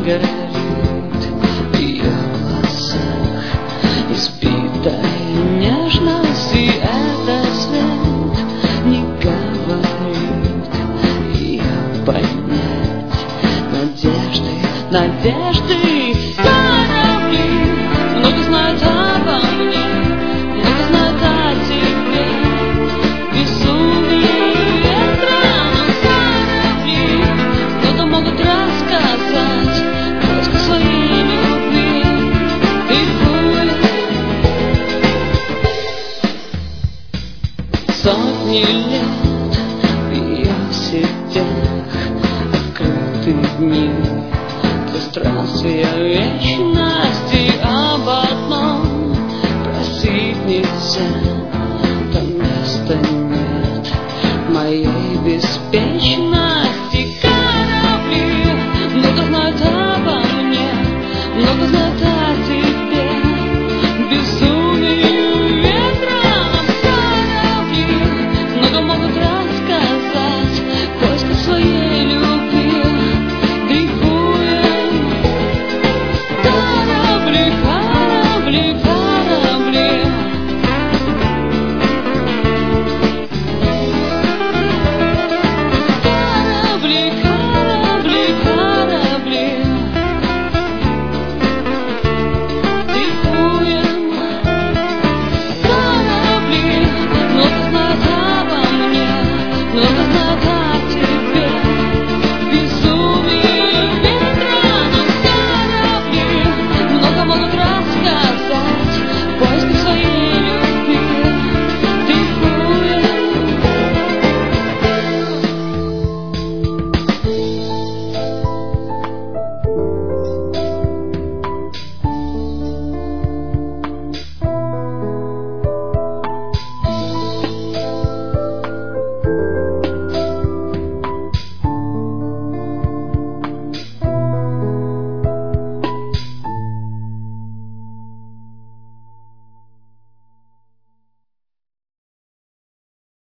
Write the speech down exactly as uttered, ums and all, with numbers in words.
горит в ее глазах избитой нежности. Этот свет не говорит ее понять. Надежды, надежды, корабли. Много знают обо мне, много знают о тебе. Безумие ветра, корабли. Кто-то могут рассказать просто своей любви. И будет сотни лет в ее сетях, открытые дни, странствия вечности. Об одном просить нельзя, там места нет моей беспечности. Корабли много знают обо мне, много знают о тебе.